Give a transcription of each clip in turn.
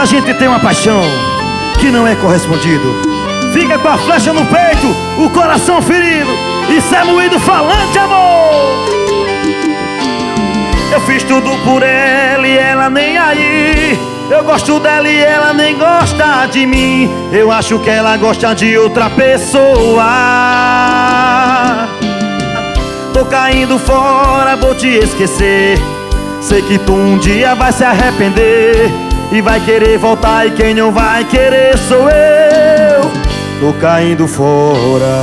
a gente tem uma paixão que não é correspondido. Fica com a flecha no peito, o coração ferido, isso é moído falante, amor. Eu fiz tudo por ela e ela nem aí. Eu gosto dela e ela nem gosta de mim. Eu acho que ela gosta de outra pessoa. Tô caindo fora, vou te esquecer. Sei que tu um dia vai se arrepender e vai querer voltar, e quem não vai querer sou eu. Tô caindo fora.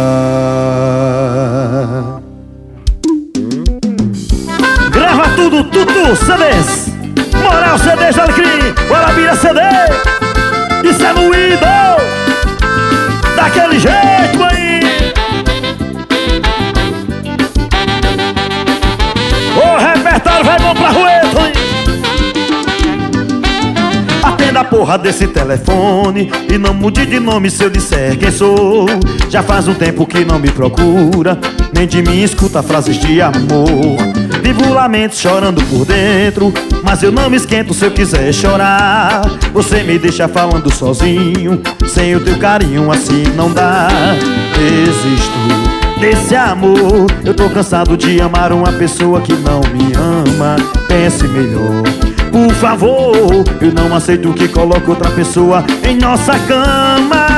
Grava tudo, Tutu CDs, Moral CDs, Alecrim, Guarabira CD. Isso é moído daquele jeito aí. O repertório vai bom pra Rueto, hein? Atenda a porra desse telefone e não mude de nome se eu disser quem sou. Já faz um tempo que não me procura, nem de mim escuta frases de amor. Vivo lamento chorando por dentro, mas eu não me esquento se eu quiser chorar. Você me deixa falando sozinho, sem o teu carinho assim não dá. Desisto desse amor, eu tô cansado de amar uma pessoa que não me ama. Pense melhor, por favor. Eu não aceito que coloque outra pessoa em nossa cama.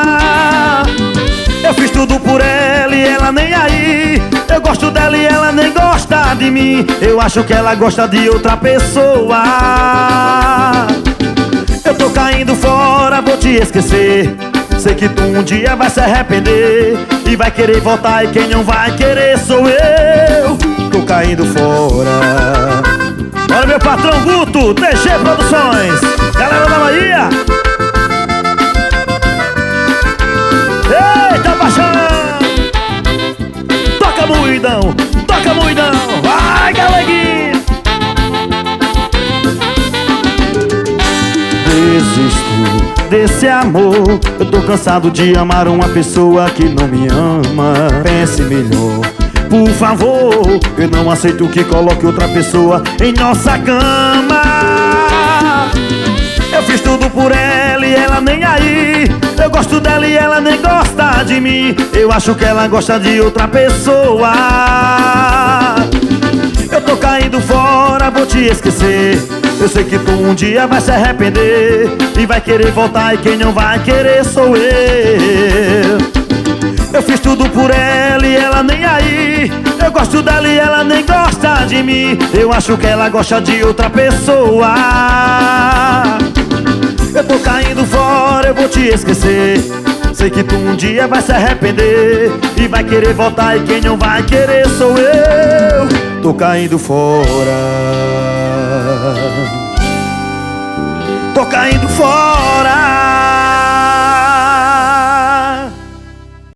Eu fiz tudo por ela e ela nem aí. Eu gosto dela e ela nem gosta de mim. Eu acho que ela gosta de outra pessoa. Eu tô caindo fora, vou te esquecer. Sei que tu um dia vai se arrepender e vai querer voltar, e quem não vai querer sou eu. Tô caindo fora. Olha meu patrão Guto, DG Produções, galera da Bahia. Eita paixão! Toca moidão, toca moidão. Vai galeguinha. Desisto desse amor, eu tô cansado de amar uma pessoa que não me ama. Pense melhor, por favor. Eu não aceito que coloque outra pessoa em nossa cama. Eu fiz tudo por ela e ela nem aí. Eu gosto dela e ela nem gosta de mim. Eu acho que ela gosta de outra pessoa. Eu tô caindo fora, vou te esquecer. Eu sei que tu um dia vai se arrepender e vai querer voltar, e quem não vai querer sou eu. Eu fiz tudo por ela e ela nem aí. Eu gosto dela e ela nem gosta de mim. Eu acho que ela gosta de outra pessoa. Eu tô caindo fora, eu vou te esquecer. Sei que tu um dia vai se arrepender e vai querer voltar, e quem não vai querer sou eu. Tô caindo fora. Tô caindo fora.